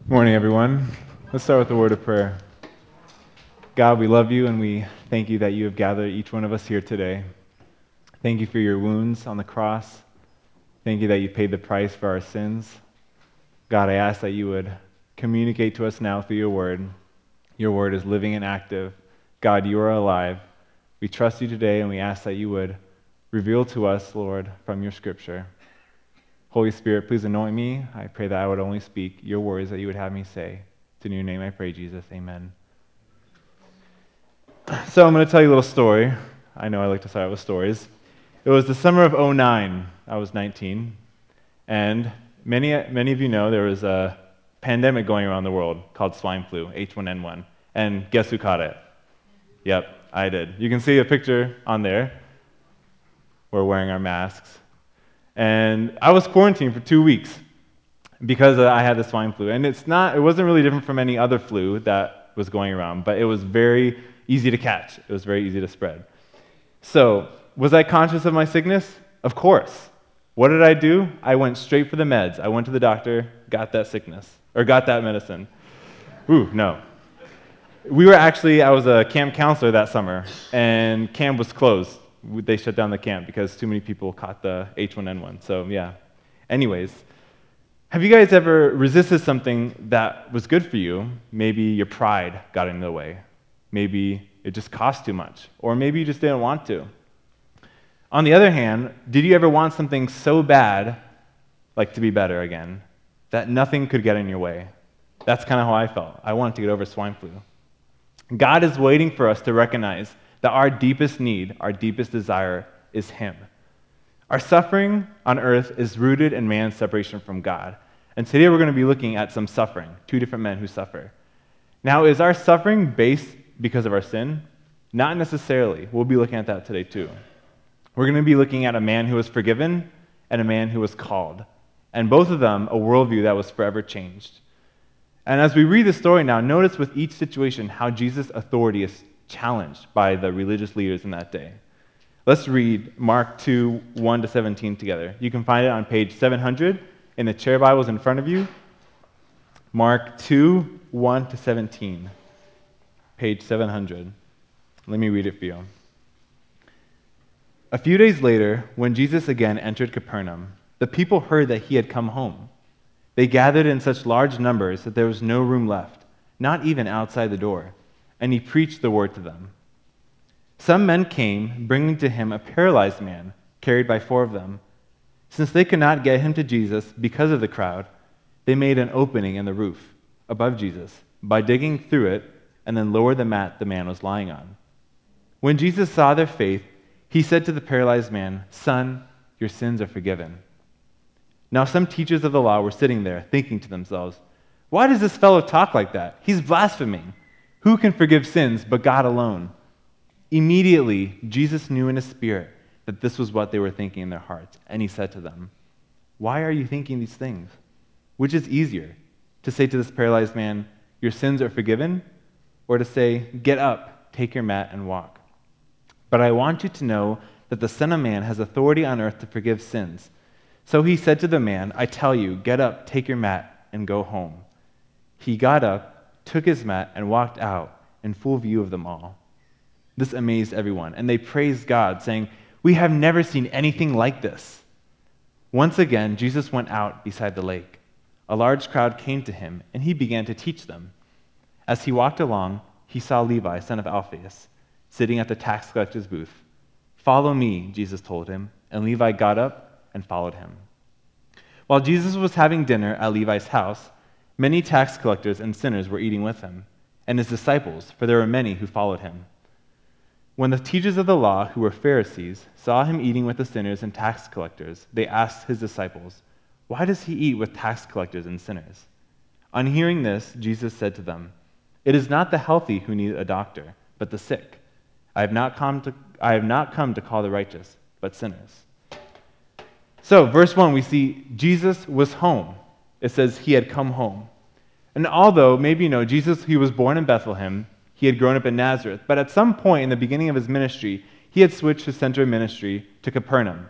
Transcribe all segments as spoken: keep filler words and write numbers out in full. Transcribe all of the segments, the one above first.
Morning, everyone. Let's start with a word of prayer. God, we love you and we thank you that you have gathered each one of us here today. Thank you for your wounds on the cross. Thank you that you paid the price for our sins. God, I ask that you would communicate to us now through your word. Your word is living and active. God, you are alive. We trust you today and we ask that you would reveal to us, Lord, from your scripture. Holy Spirit, please anoint me. I pray that I would only speak your words that you would have me say. It's in your name I pray, Jesus. Amen. So I'm going to tell you a little story. I know I like to start with stories. It was the summer of oh nine. I was nineteen. And many, many of you know there was a pandemic going around the world called swine flu, H one N one. And guess who caught it? Yep, I did. You can see a picture on there. We're wearing our masks. And I was quarantined for two weeks because uh, I had the swine flu. And it's not, it wasn't really different from any other flu that was going around, but it was very easy to catch. It was very easy to spread. So, was I conscious of my sickness? Of course. What did I do? I went straight for the meds. I went to the doctor, got that sickness, or got that medicine. Ooh, no. We were actually, I was a camp counselor that summer, and camp was closed. They shut down the camp because too many people caught the H one N one. So, yeah. Anyways, have you guys ever resisted something that was good for you? Maybe your pride got in the way. Maybe it just cost too much. Or maybe you just didn't want to. On the other hand, did you ever want something so bad, like to be better again, that nothing could get in your way? That's kind of how I felt. I wanted to get over swine flu. God is waiting for us to recognize that our deepest need, our deepest desire, is Him. Our suffering on earth is rooted in man's separation from God. And today we're going to be looking at some suffering, two different men who suffer. Now, is our suffering based because of our sin? Not necessarily. We'll be looking at that today too. We're going to be looking at a man who was forgiven and a man who was called. And both of them, a worldview that was forever changed. And as we read the story now, notice with each situation how Jesus' authority is challenged by the religious leaders in that day. Let's read Mark two, one to seventeen together. You can find it on page seven hundred in the chair Bibles in front of you. Mark two, one to seventeen, page seven hundred. Let me read it for you. A few days later, when Jesus again entered Capernaum, the people heard that he had come home. They gathered in such large numbers that there was no room left, not even outside the door, and he preached the word to them. Some men came, bringing to him a paralyzed man, carried by four of them. Since they could not get him to Jesus because of the crowd, they made an opening in the roof above Jesus by digging through it and then lowered the mat the man was lying on. When Jesus saw their faith, he said to the paralyzed man, "Son, your sins are forgiven." Now some teachers of the law were sitting there, thinking to themselves, "Why does this fellow talk like that? He's blaspheming. Who can forgive sins but God alone?" Immediately, Jesus knew in his spirit that this was what they were thinking in their hearts, and he said to them, "Why are you thinking these things? Which is easier, to say to this paralyzed man, 'Your sins are forgiven,' or to say, 'Get up, take your mat, and walk'? But I want you to know that the Son of Man has authority on earth to forgive sins." So he said to the man, "I tell you, get up, take your mat, and go home." He got up, took his mat, and walked out in full view of them all. This amazed everyone, and they praised God, saying, "We have never seen anything like this." Once again, Jesus went out beside the lake. A large crowd came to him, and he began to teach them. As he walked along, he saw Levi, son of Alphaeus, sitting at the tax collector's booth. "Follow me," Jesus told him, and Levi got up and followed him. While Jesus was having dinner at Levi's house, many tax collectors and sinners were eating with him, and his disciples, for there were many who followed him. When the teachers of the law, who were Pharisees, saw him eating with the sinners and tax collectors, they asked his disciples, "Why does he eat with tax collectors and sinners?" On hearing this, Jesus said to them, "It is not the healthy who need a doctor, but the sick. I have not come to, I have not come to call the righteous, but sinners." So, verse one, we see Jesus was home. It says he had come home. And although, maybe you know, Jesus, he was born in Bethlehem, he had grown up in Nazareth, but at some point in the beginning of his ministry, he had switched his center of ministry to Capernaum.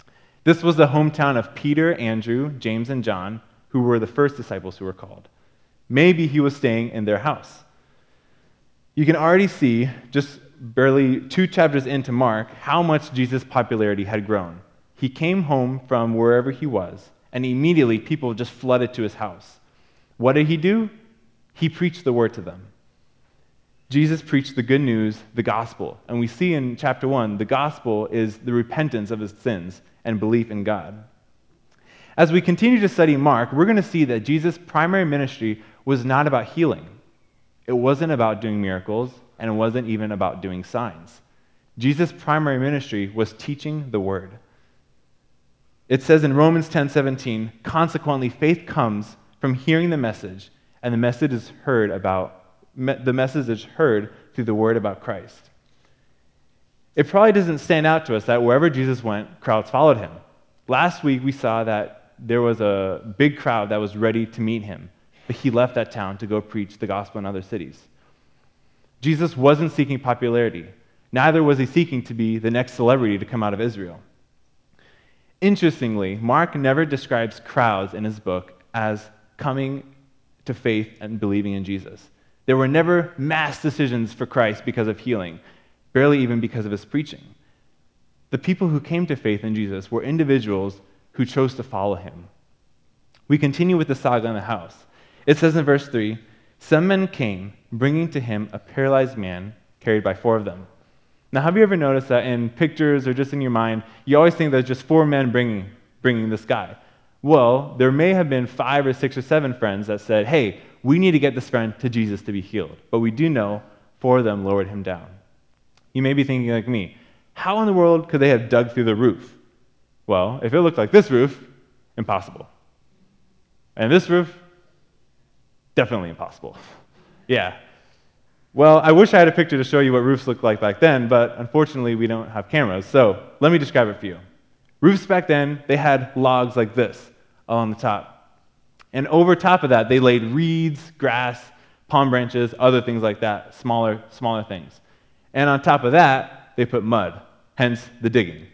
This was the hometown of Peter, Andrew, James, and John, who were the first disciples who were called. Maybe he was staying in their house. You can already see, just barely two chapters into Mark, how much Jesus' popularity had grown. He came home from wherever he was, and immediately people just flooded to his house. What did he do? He preached the word to them. Jesus preached the good news, the gospel. And we see in chapter one, the gospel is the repentance of his sins and belief in God. As we continue to study Mark, we're going to see that Jesus' primary ministry was not about healing. It wasn't about doing miracles, and it wasn't even about doing signs. Jesus' primary ministry was teaching the word. It says in Romans ten seventeen, consequently, faith comes from hearing the message, and the message is heard about the message is heard through the word about Christ. It probably doesn't stand out to us that wherever Jesus went, crowds followed him. Last week we saw that there was a big crowd that was ready to meet him, but he left that town to go preach the gospel in other cities. Jesus wasn't seeking popularity. Neither was he seeking to be the next celebrity to come out of Israel. Interestingly, Mark never describes crowds in his book as coming to faith and believing in Jesus. There were never mass decisions for Christ because of healing, barely even because of his preaching. The people who came to faith in Jesus were individuals who chose to follow him. We continue with the saga in the house. It says in verse three, some men came, bringing to him a paralyzed man carried by four of them. Now, have you ever noticed that in pictures or just in your mind, you always think there's just four men bringing, bringing this guy? Well, there may have been five or six or seven friends that said, hey, we need to get this friend to Jesus to be healed. But we do know four of them lowered him down. You may be thinking like me, how in the world could they have dug through the roof? Well, if it looked like this roof, impossible. And this roof, definitely impossible. Yeah. Well, I wish I had a picture to show you what roofs looked like back then, but unfortunately we don't have cameras, so let me describe it for you. Roofs back then, they had logs like this along the top. And over top of that, they laid reeds, grass, palm branches, other things like that, smaller, smaller things. And on top of that, they put mud, hence the digging.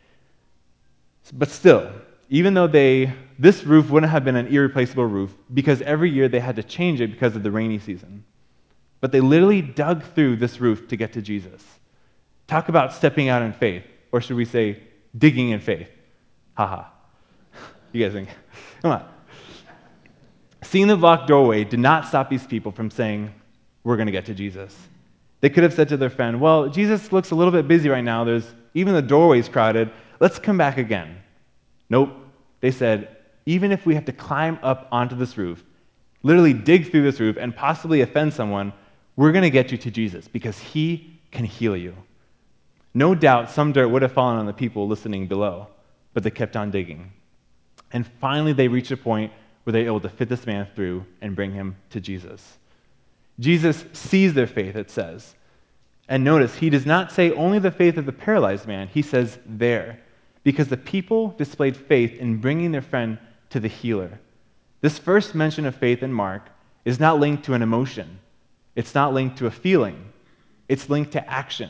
But still, even though they, this roof wouldn't have been an irreplaceable roof because every year they had to change it because of the rainy season. But they literally dug through this roof to get to Jesus. Talk about stepping out in faith, or should we say, digging in faith. Haha. You guys think? Come on. Seeing the blocked doorway did not stop these people from saying, we're going to get to Jesus. They could have said to their friend, well, Jesus looks a little bit busy right now. There's even the doorway's crowded. Let's come back again. Nope. They said, even if we have to climb up onto this roof, literally dig through this roof and possibly offend someone, we're going to get you to Jesus because he can heal you. No doubt some dirt would have fallen on the people listening below, but they kept on digging. And finally they reached a point where they were able to fit this man through and bring him to Jesus. Jesus sees their faith, it says. And notice, he does not say only the faith of the paralyzed man, he says there, because the people displayed faith in bringing their friend to the healer. This first mention of faith in Mark is not linked to an emotion. It's not linked to a feeling. It's linked to action.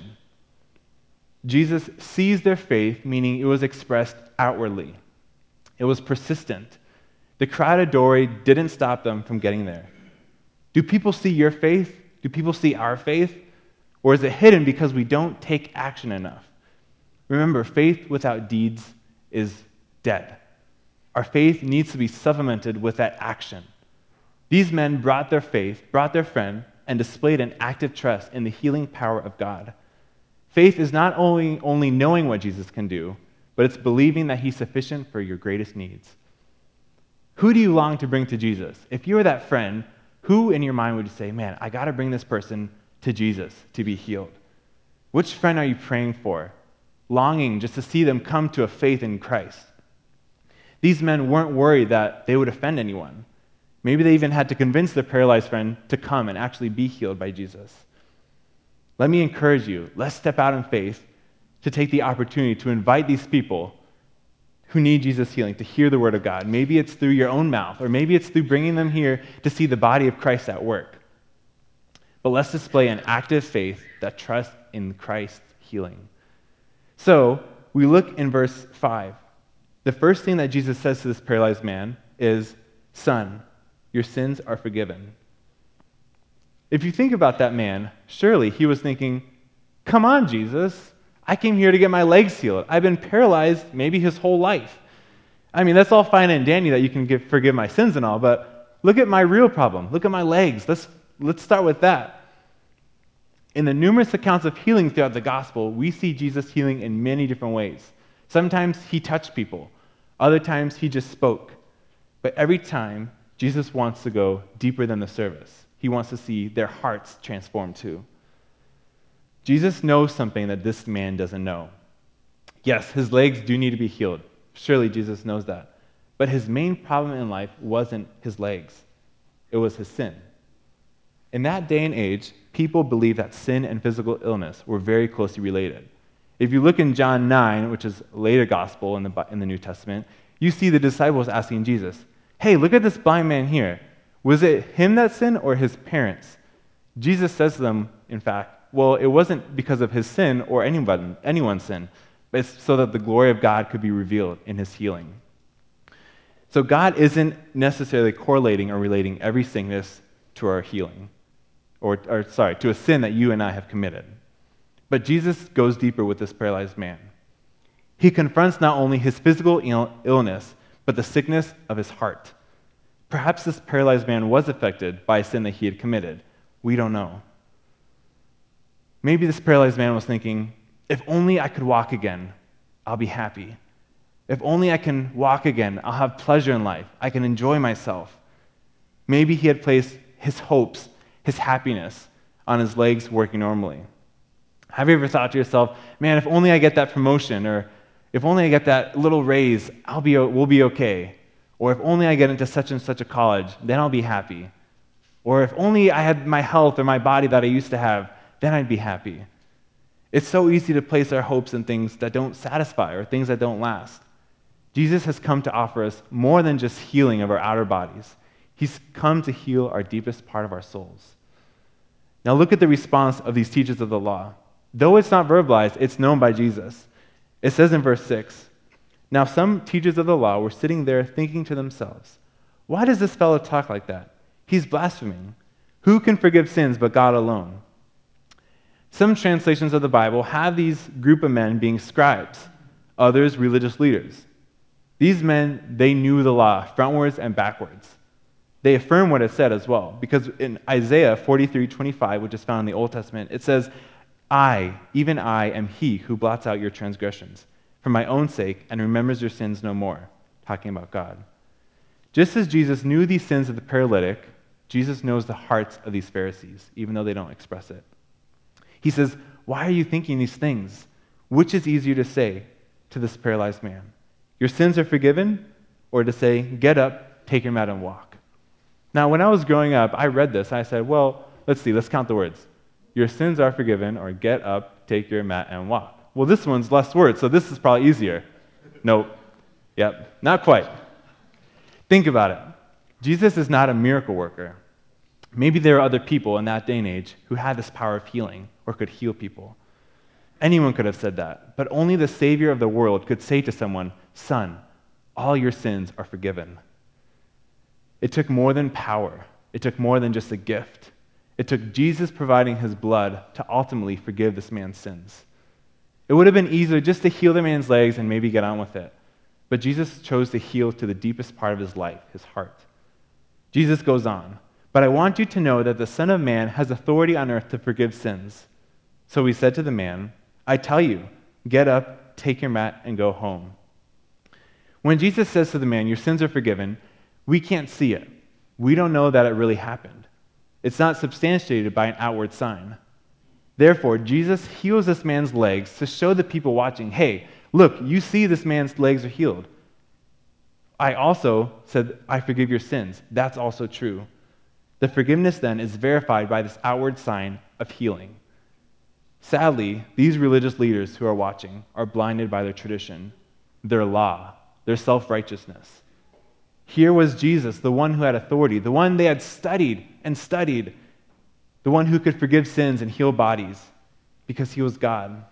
Jesus sees their faith, meaning it was expressed outwardly. It was persistent. The crowded doorway didn't stop them from getting there. Do people see your faith? Do people see our faith? Or is it hidden because we don't take action enough? Remember, faith without deeds is dead. Our faith needs to be supplemented with that action. These men brought their faith, brought their friend, and displayed an active trust in the healing power of God. Faith is not only, only knowing what Jesus can do, but it's believing that he's sufficient for your greatest needs. Who do you long to bring to Jesus? If you were that friend, who in your mind would you say, man, I got to bring this person to Jesus to be healed? Which friend are you praying for, longing just to see them come to a faith in Christ? These men weren't worried that they would offend anyone. Maybe they even had to convince their paralyzed friend to come and actually be healed by Jesus. Let me encourage you, let's step out in faith to take the opportunity to invite these people who need Jesus' healing to hear the word of God. Maybe it's through your own mouth, or maybe it's through bringing them here to see the body of Christ at work. But let's display an active faith that trusts in Christ's healing. So, we look in verse five. The first thing that Jesus says to this paralyzed man is, son, your sins are forgiven. If you think about that man, surely he was thinking, come on, Jesus, I came here to get my legs healed. I've been paralyzed maybe his whole life. I mean, that's all fine and dandy that you can give, forgive my sins and all, but look at my real problem. Look at my legs. Let's, let's start with that. In the numerous accounts of healing throughout the gospel, we see Jesus healing in many different ways. Sometimes he touched people. Other times he just spoke. But every time, Jesus wants to go deeper than the service. He wants to see their hearts transformed too. Jesus knows something that this man doesn't know. Yes, his legs do need to be healed. Surely Jesus knows that. But his main problem in life wasn't his legs. It was his sin. In that day and age, people believed that sin and physical illness were very closely related. If you look in John nine, which is a later gospel in the, in the New Testament, you see the disciples asking Jesus, hey, look at this blind man here. Was it him that sinned or his parents? Jesus says to them, in fact, well, it wasn't because of his sin or anyone, anyone's sin, but it's so that the glory of God could be revealed in his healing. So God isn't necessarily correlating or relating every sickness to our healing, or, or sorry, to a sin that you and I have committed. But Jesus goes deeper with this paralyzed man. He confronts not only his physical Ill- illness, but the sickness of his heart. Perhaps this paralyzed man was affected by a sin that he had committed. We don't know. Maybe this paralyzed man was thinking, if only I could walk again, I'll be happy. If only I can walk again, I'll have pleasure in life. I can enjoy myself. Maybe he had placed his hopes, his happiness, on his legs working normally. Have you ever thought to yourself, man, if only I get that promotion, or if only I get that little raise, I'll be, we'll be okay. Or if only I get into such and such a college, then I'll be happy. Or if only I had my health or my body that I used to have, then I'd be happy. It's so easy to place our hopes in things that don't satisfy or things that don't last. Jesus has come to offer us more than just healing of our outer bodies. He's come to heal our deepest part of our souls. Now look at the response of these teachers of the law. Though it's not verbalized, it's known by Jesus. It says in verse six, now some teachers of the law were sitting there thinking to themselves, why does this fellow talk like that? He's blaspheming. Who can forgive sins but God alone? Some translations of the Bible have these group of men being scribes, others religious leaders. These men, they knew the law frontwards and backwards. They affirm what it said as well, because in Isaiah forty-three twenty-five, which is found in the Old Testament, it says, I, even I, am he who blots out your transgressions for my own sake and remembers your sins no more, talking about God. Just as Jesus knew these sins of the paralytic, Jesus knows the hearts of these Pharisees, even though they don't express it. He says, why are you thinking these things? Which is easier to say to this paralyzed man? Your sins are forgiven, or to say, get up, take your mat and walk? Now, when I was growing up, I read this, and I said, well, let's see, let's count the words. Your sins are forgiven, or get up, take your mat and walk. Well, this one's less words, so this is probably easier. Nope. Yep, not quite. Think about it. Jesus is not a miracle worker. Maybe there are other people in that day and age who had this power of healing or could heal people. Anyone could have said that, but only the Savior of the world could say to someone, son, all your sins are forgiven. It took more than power. It took more than just a gift. It took Jesus providing his blood to ultimately forgive this man's sins. It would have been easier just to heal the man's legs and maybe get on with it. But Jesus chose to heal to the deepest part of his life, his heart. Jesus goes on, but I want you to know that the Son of Man has authority on earth to forgive sins. So he said to the man, I tell you, get up, take your mat, and go home. When Jesus says to the man, your sins are forgiven, we can't see it. We don't know that it really happened. It's not substantiated by an outward sign. Therefore, Jesus heals this man's legs to show the people watching, hey, look, you see this man's legs are healed. I also said, I forgive your sins. That's also true. The forgiveness then is verified by this outward sign of healing. Sadly, these religious leaders who are watching are blinded by their tradition, their law, their self-righteousness. Here was Jesus, the one who had authority, the one they had studied and studied, the one who could forgive sins and heal bodies because he was God.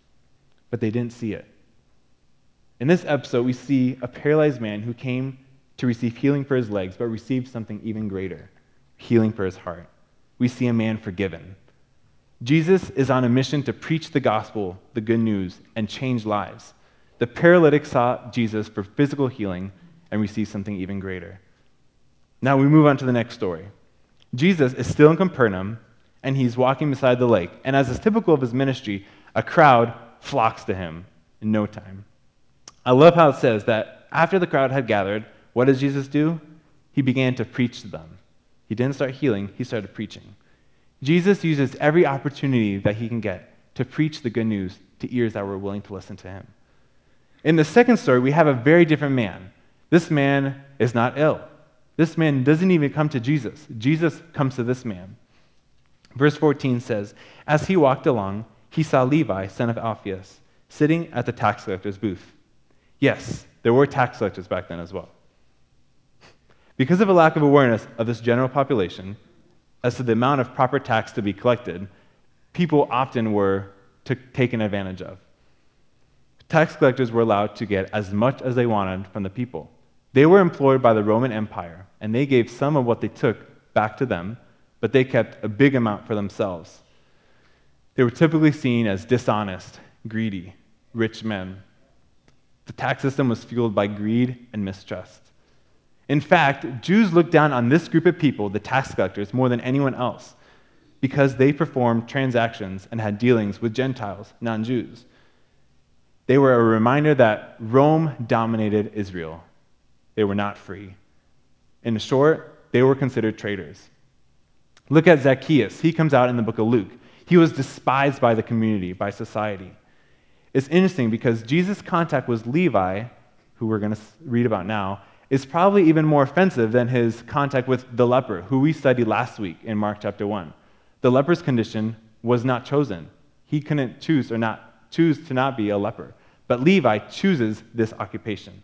But they didn't see it. In this episode, we see a paralyzed man who came to receive healing for his legs, but received something even greater, healing for his heart. We see a man forgiven. Jesus is on a mission to preach the gospel, the good news, and change lives. The paralytic sought Jesus for physical healing and received something even greater. Now we move on to the next story. Jesus is still in Capernaum, and he's walking beside the lake. And as is typical of his ministry, a crowd flocks to him in no time. I love how it says that after the crowd had gathered, what does Jesus do? He began to preach to them. He didn't start healing, he started preaching. Jesus uses every opportunity that he can get to preach the good news to ears that were willing to listen to him. In the second story, we have a very different man. This man is not ill. This man doesn't even come to Jesus. Jesus comes to this man. Verse fourteen says, as he walked along, he saw Levi, son of Alphaeus, sitting at the tax collector's booth. Yes, there were tax collectors back then as well. Because of a lack of awareness of this general population as to the amount of proper tax to be collected, people often were t- taken advantage of. Tax collectors were allowed to get as much as they wanted from the people. They were employed by the Roman Empire, and they gave some of what they took back to them, but they kept a big amount for themselves. They were typically seen as dishonest, greedy, rich men. The tax system was fueled by greed and mistrust. In fact, Jews looked down on this group of people, the tax collectors, more than anyone else, because they performed transactions and had dealings with Gentiles, non-Jews. They were a reminder that Rome dominated Israel. They were not free. In short, they were considered traitors. Look at Zacchaeus. He comes out in the book of Luke. He was despised by the community, by society. It's interesting because Jesus' contact with Levi, who we're going to read about now, is probably even more offensive than his contact with the leper, who we studied last week in Mark chapter one. The leper's condition was not chosen. He couldn't choose or not choose to not be a leper. But Levi chooses this occupation.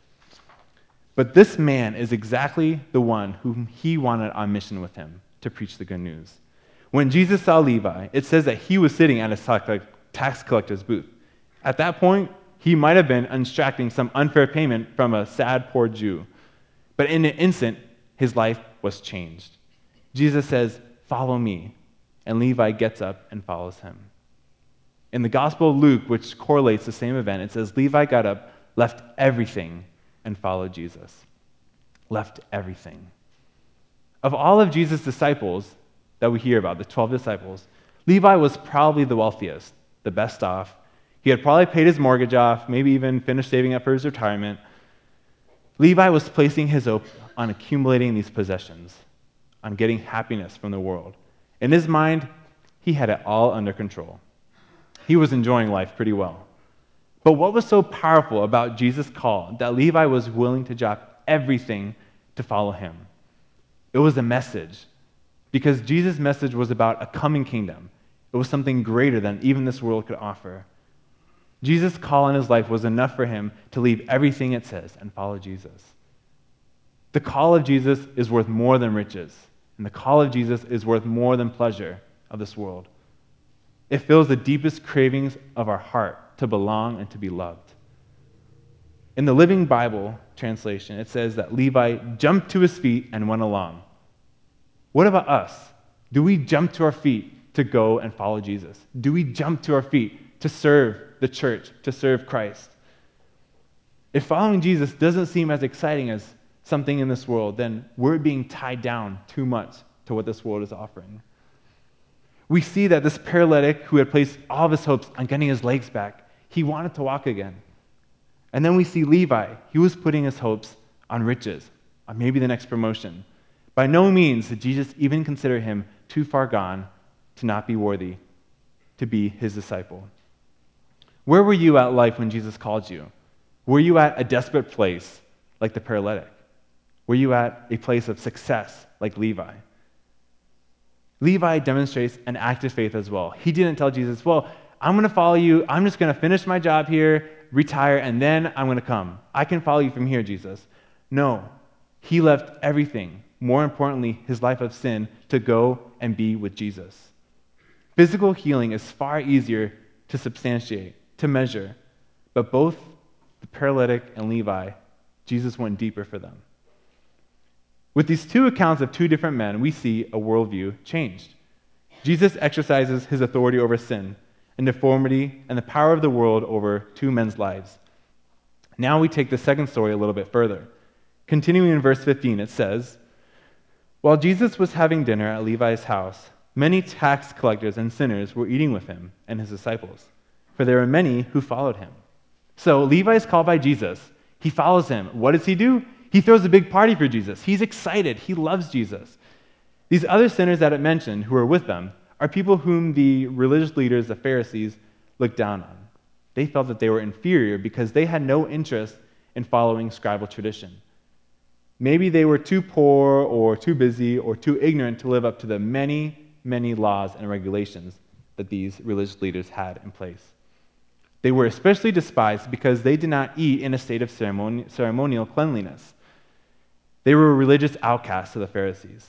But this man is exactly the one whom he wanted on mission with him to preach the good news. When Jesus saw Levi, it says that he was sitting at a tax collector's booth. At that point, he might have been extracting some unfair payment from a sad, poor Jew. But in an instant, his life was changed. Jesus says, "Follow me." And Levi gets up and follows him. In the Gospel of Luke, which correlates the same event, it says, Levi got up, left everything, and followed Jesus. Left everything. Of all of Jesus' disciples that we hear about, the twelve disciples, Levi was probably the wealthiest, the best off. He had probably paid his mortgage off, maybe even finished saving up for his retirement. Levi was placing his hope on accumulating these possessions, on getting happiness from the world. In his mind, he had it all under control. He was enjoying life pretty well. But what was so powerful about Jesus' call that Levi was willing to drop everything to follow him? It was a message, because Jesus' message was about a coming kingdom. It was something greater than even this world could offer. Jesus' call in his life was enough for him to leave everything it says and follow Jesus. The call of Jesus is worth more than riches, and the call of Jesus is worth more than pleasure of this world. It fills the deepest cravings of our heart to belong and to be loved. In the Living Bible translation, it says that Levi jumped to his feet and went along. What about us? Do we jump to our feet to go and follow Jesus? Do we jump to our feet to serve the church, to serve Christ? If following Jesus doesn't seem as exciting as something in this world, then we're being tied down too much to what this world is offering. We see that this paralytic who had placed all of his hopes on getting his legs back, he wanted to walk again. And then we see Levi. He was putting his hopes on riches, on maybe the next promotion. By no means did Jesus even consider him too far gone to not be worthy to be his disciple. Where were you at life when Jesus called you? Were you at a desperate place like the paralytic? Were you at a place of success like Levi? Levi demonstrates an active faith as well. He didn't tell Jesus, well, I'm going to follow you. I'm just going to finish my job here, retire, and then I'm going to come. I can follow you from here, Jesus. No, he left everything, more importantly, his life of sin, to go and be with Jesus. Physical healing is far easier to substantiate, to measure, but both the paralytic and Levi, Jesus went deeper for them. With these two accounts of two different men, we see a worldview changed. Jesus exercises his authority over sin and deformity and the power of the world over two men's lives. Now we take the second story a little bit further. Continuing in verse fifteen, it says, "While Jesus was having dinner at Levi's house, many tax collectors and sinners were eating with him and his disciples, for there were many who followed him." So Levi is called by Jesus. He follows him. What does he do? He throws a big party for Jesus. He's excited. He loves Jesus. These other sinners that it mentioned who are with them are people whom the religious leaders, the Pharisees, looked down on. They felt that they were inferior because they had no interest in following scribal tradition. Maybe they were too poor or too busy or too ignorant to live up to the many, many laws and regulations that these religious leaders had in place. They were especially despised because they did not eat in a state of ceremoni- ceremonial cleanliness. They were religious outcasts to the Pharisees.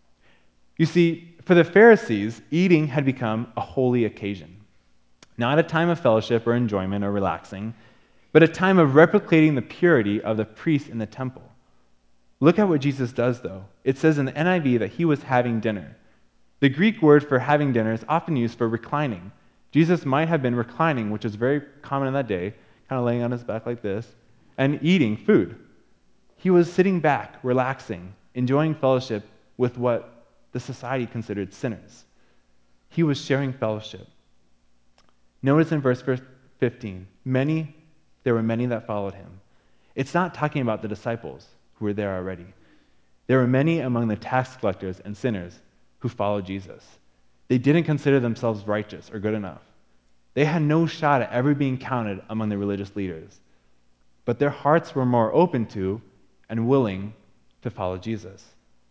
You see, for the Pharisees, eating had become a holy occasion, not a time of fellowship or enjoyment or relaxing, but a time of replicating the purity of the priests in the temple. Look at what Jesus does, though. It says in the N I V that he was having dinner. The Greek word for having dinner is often used for reclining. Jesus might have been reclining, which is very common in that day, kind of laying on his back like this, and eating food. He was sitting back, relaxing, enjoying fellowship with what the society considered sinners. He was sharing fellowship. Notice in verse fifteen, many, there were many that followed him. It's not talking about the disciples who were there already. There were many among the tax collectors and sinners who followed Jesus. They didn't consider themselves righteous or good enough. They had no shot at ever being counted among the religious leaders. But their hearts were more open to and willing to follow Jesus.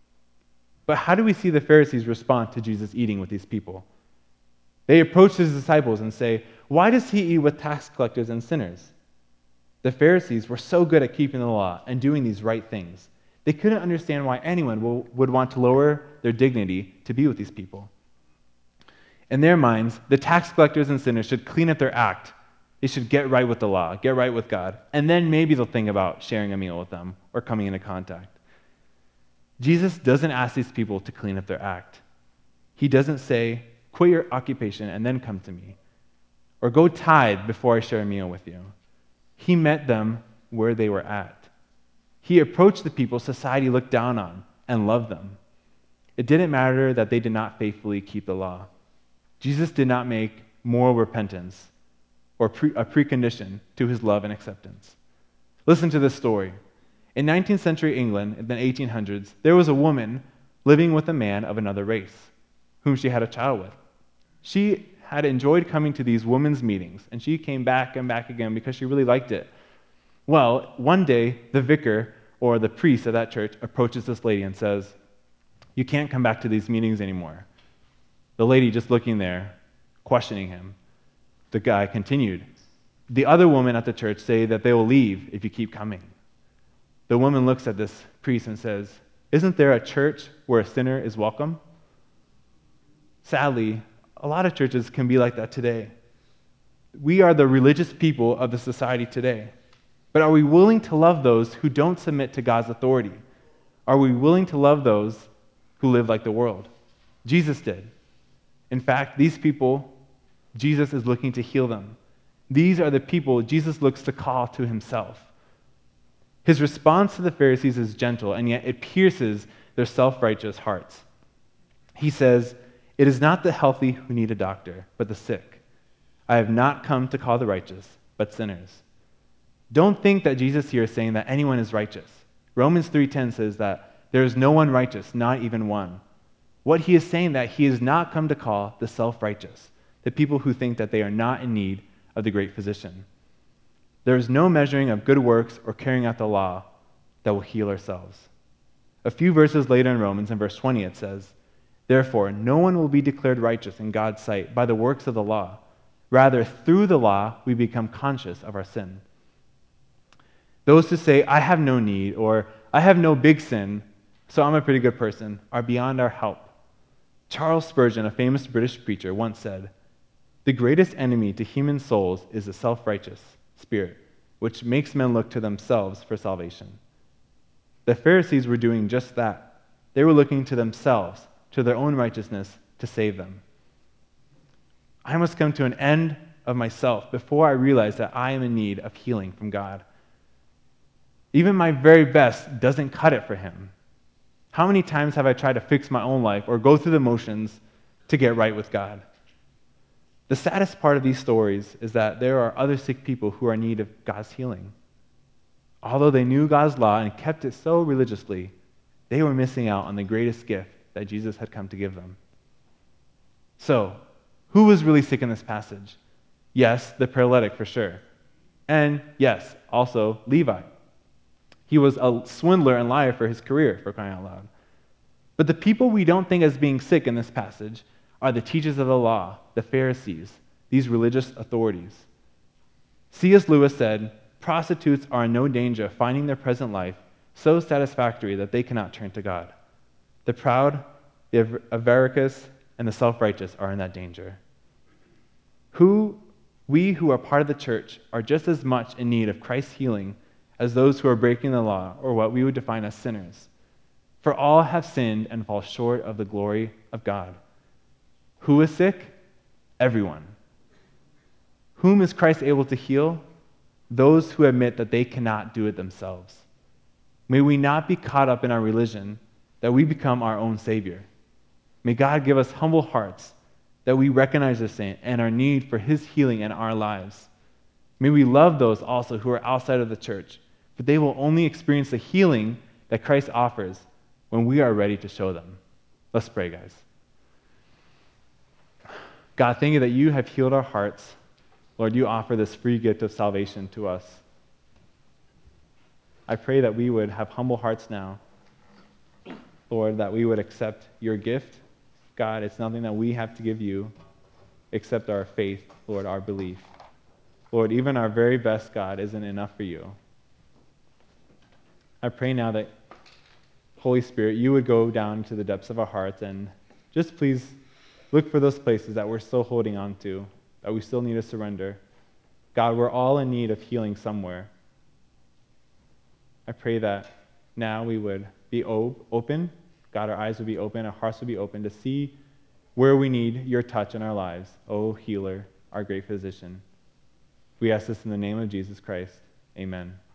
But how do we see the Pharisees respond to Jesus eating with these people? They approach his disciples and say, "Why does he eat with tax collectors and sinners?" The Pharisees were so good at keeping the law and doing these right things. They couldn't understand why anyone will, would want to lower their dignity to be with these people. In their minds, the tax collectors and sinners should clean up their act. They should get right with the law, get right with God, and then maybe they'll think about sharing a meal with them or coming into contact. Jesus doesn't ask these people to clean up their act. He doesn't say, "Quit your occupation and then come to me," or "Go tithe before I share a meal with you." He met them where they were at. He approached the people society looked down on and loved them. It didn't matter that they did not faithfully keep the law. Jesus did not make moral repentance or pre- a precondition to his love and acceptance. Listen to this story. In nineteenth century England, in the eighteen hundreds, there was a woman living with a man of another race, whom she had a child with. She had enjoyed coming to these women's meetings, and she came back and back again because she really liked it. Well, one day, the vicar, or the priest of that church, approaches this lady and says, "You can't come back to these meetings anymore." The lady just looking there, questioning him. The guy continued, "The other women at the church say that they will leave if you keep coming." The woman looks at this priest and says, "Isn't there a church where a sinner is welcome?" Sadly, a lot of churches can be like that today. We are the religious people of the society today. But are we willing to love those who don't submit to God's authority? Are we willing to love those who live like the world? Jesus did. In fact, these people, Jesus is looking to heal them. These are the people Jesus looks to call to himself. His response to the Pharisees is gentle, and yet it pierces their self-righteous hearts. He says, "It is not the healthy who need a doctor, but the sick. I have not come to call the righteous, but sinners." Don't think that Jesus here is saying that anyone is righteous. Romans three ten says that there is no one righteous, not even one. What he is saying that he has not come to call the self-righteous, the people who think that they are not in need of the great physician. There is no measuring of good works or carrying out the law that will heal ourselves. A few verses later in Romans, in verse twenty, it says, "Therefore, no one will be declared righteous in God's sight by the works of the law. Rather, through the law, we become conscious of our sin." Those who say, "I have no need," or "I have no big sin, so I'm a pretty good person," are beyond our help. Charles Spurgeon, a famous British preacher, once said, "The greatest enemy to human souls is the self-righteous spirit, which makes men look to themselves for salvation." The Pharisees were doing just that. They were looking to themselves, to their own righteousness, to save them. I must come to an end of myself before I realize that I am in need of healing from God. Even my very best doesn't cut it for him. How many times have I tried to fix my own life or go through the motions to get right with God? The saddest part of these stories is that there are other sick people who are in need of God's healing. Although they knew God's law and kept it so religiously, they were missing out on the greatest gift that Jesus had come to give them. So, who was really sick in this passage? Yes, the paralytic for sure. And yes, also Levi. He was a swindler and liar for his career, for crying out loud. But the people we don't think as being sick in this passage are the teachers of the law, the Pharisees, these religious authorities. C S Lewis said, prostitutes are in no danger of finding their present life so satisfactory that they cannot turn to God. The proud, the avaricious, and the self-righteous are in that danger. Who, we who are part of the church are just as much in need of Christ's healing as those who are breaking the law, or what we would define as sinners. For all have sinned and fall short of the glory of God. Who is sick? Everyone. Whom is Christ able to heal? Those who admit that they cannot do it themselves. May we not be caught up in our religion that we become our own Savior. May God give us humble hearts that we recognize our sin and our need for his healing in our lives. May we love those also who are outside of the church, but they will only experience the healing that Christ offers when we are ready to show them. Let's pray, guys. God, thank you that you have healed our hearts. Lord, you offer this free gift of salvation to us. I pray that we would have humble hearts now. Lord, that we would accept your gift. God, it's nothing that we have to give you except our faith, Lord, our belief. Lord, even our very best, God, isn't enough for you. I pray now that, Holy Spirit, you would go down to the depths of our hearts and just please look for those places that we're still holding on to, that we still need to surrender. God, we're all in need of healing somewhere. I pray that now we would be open. God, our eyes would be open, our hearts would be open to see where we need your touch in our lives. Oh, healer, our great physician. We ask this in the name of Jesus Christ. Amen.